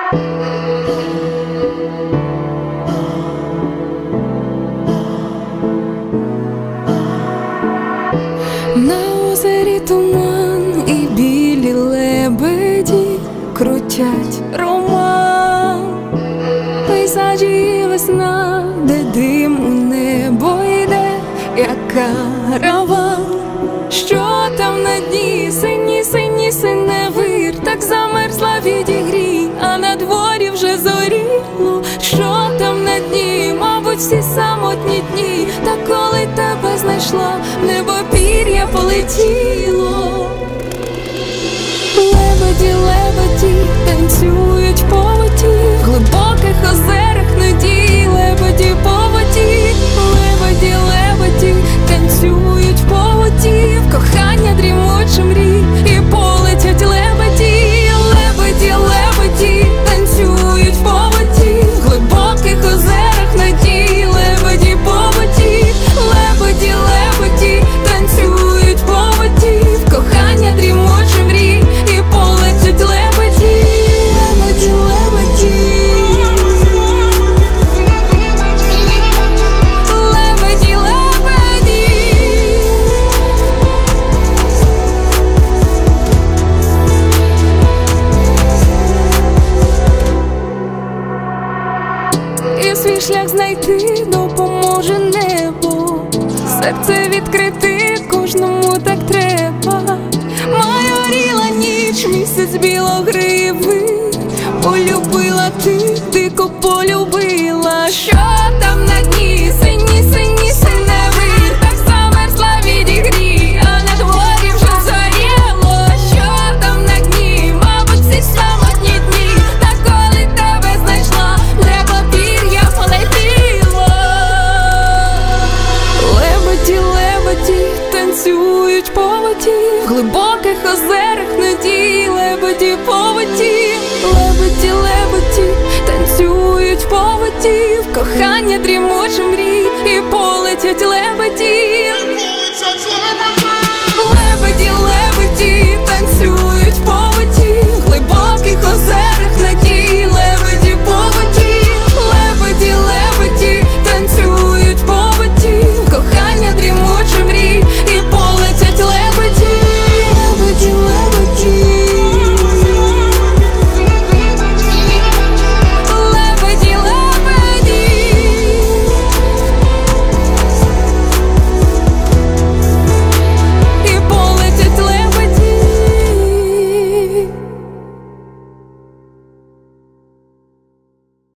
На озері туман і білі лебеді крутять роман. Пейзажі і весна, де дим у небо йде, як караван. Що там на дні? Синій, синій синевир, так замерзла відігрій, а на дворі вже зоріло. Що там на дні? Мабуть, всі самотні дні. Та коли тебе знайшла, в небо пір'я полетіло. Лебеді, лебеді танцюють по воді, в глибоких озерах надій. Лебеді по воді, лебеді, лебеді танцюють по воді, в кохання дрімучі мрій, і полетять лебеді. Лебеді, лебеді танцюють по воді, в глибоких озерах надій. Лебеді по воді, лебеді, лебеді танцюють по воді, в кохання дрімучі мрій, і полетять лебеді. Лебеді, лебеді, лебеді, лебеді. І свій шлях знайти допоможе небо, серце відкрити кожному так треба. Майоріла ніч, місяць білогривий, полюбила ти, дико полюбила. Що там на дні? Синій, синій синевир, так замерзла відігрій, а на дворі вже зоріло. Що там на дні? Мабуть, всі самотні дні. Та коли тебе знайшла, в небо пір'я полетіло. Лебеді, лебеді танцюють по воді, в глибоких озерах надій. Лебеді по воді, лебеді, лебеді танцюють по воді, в кохання дрімучі мрій, і полетять лебеді.